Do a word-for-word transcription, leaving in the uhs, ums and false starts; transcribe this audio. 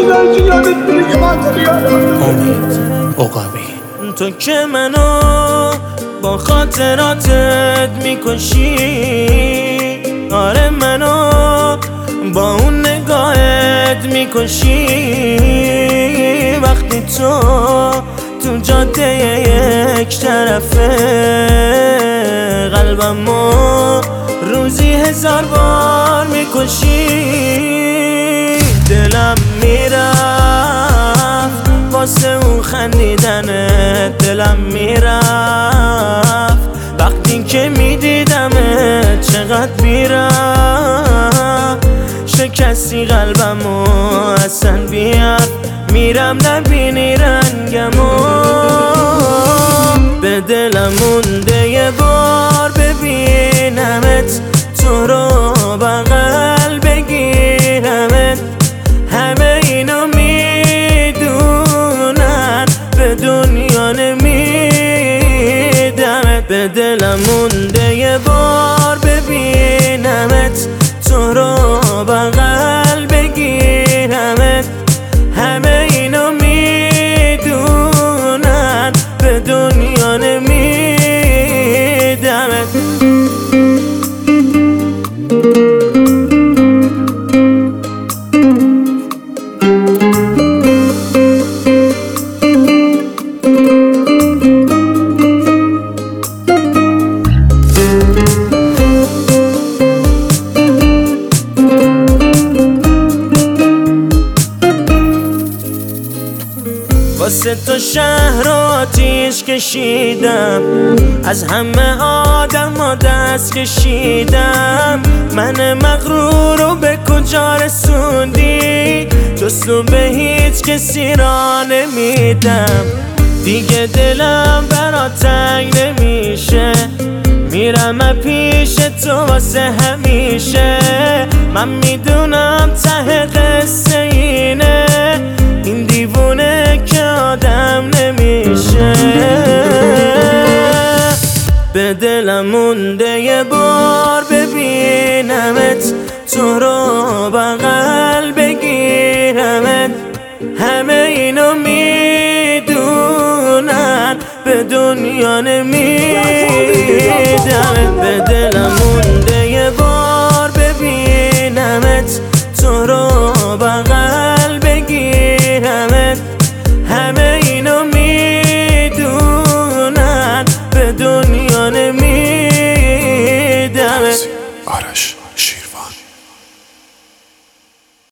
لحظه یادت میره که من تو یادم. امید عقابی. تو که منو با خاطراتت میکشی، آره منو با اون نگاهت میکشی. وقتی تو تو جاده یک طرفه قلبمو روزی هزار بار میکشی. دلم میرفت واسه اون خندیدنت، دلم میرفت وقتی که میدیدمت. چقدر میرفت شکستی قلبمو اصلا بیاد، میرم نبینی رنگمو. به دلم مونده یه بار ببینمت، تو رو بغل بگیرمت. همه اینو میدونن به دنیا نمیدمت. به دلم مونده یه بار ببینمت، تو رو بغل بگیرمت. همه اینو میدونن به دنیا نمیدمت. واسه تو شهر رو آتیش کشیدم، از همه آدم ها دست کشیدم. من مغرور رو به کجا رسوندی، جستو به هیچ کسی را نمیدم. دیگه دلم برا تنگ نمیشه، میرم پیش تو واسه همیشه. من میدونم ته قصه اینه، این دیوونه که آدم نمیشه. به دلم مونده یه بار ببینمت، تو رو بغل بگیرمت. همه اینو میدونن به دنیا نمیدمت. به دلم مونده یه بار ببینمت، تو رو بغل